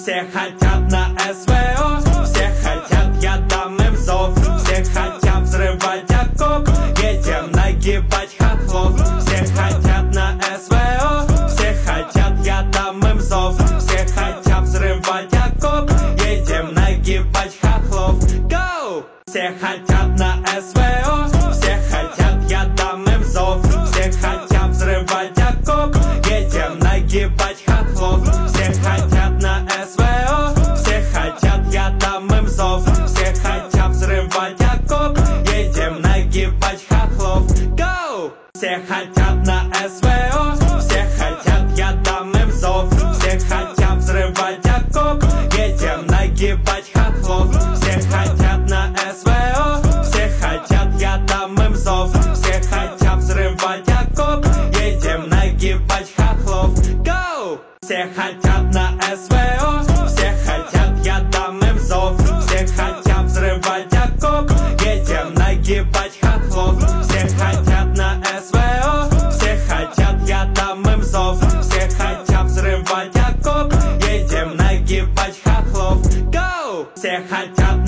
Все хотят на СВО, все хотят, я дам им зов. Все хотят взрывать окоп, едем нагибать хохлов. Все хотят на СВО, все хотят, я дам им зов. Все хотят взрывать окоп, едем нагибать хохлов. Go! Все хотят на СВО, все хотят, я дам им зов. Все хотят взрывать окоп, едем нагибать хохлов. Все хотят на СВО, все хотят, я дам им зов. Все хотят взрывать окоп, едем нагибать хохлов. Go! Все хотят на СВО, все хотят, я дам им зов. Все хотят взрывать окоп, едем нагибать хохлов. Все хотят на СВО, все хотят, я дам им зов. Все хотят взрывать окоп, едем нагибать хохлов. Go! Все хотят на СВО, все хотят, я дам им зов. Все хотят взрывать окоп, едем нагибать хохлов. Все хотят на СВО, все хотят, я дам им зов. Все хотят взрывать окоп, едем нагибать хохлов. Go! Все хотят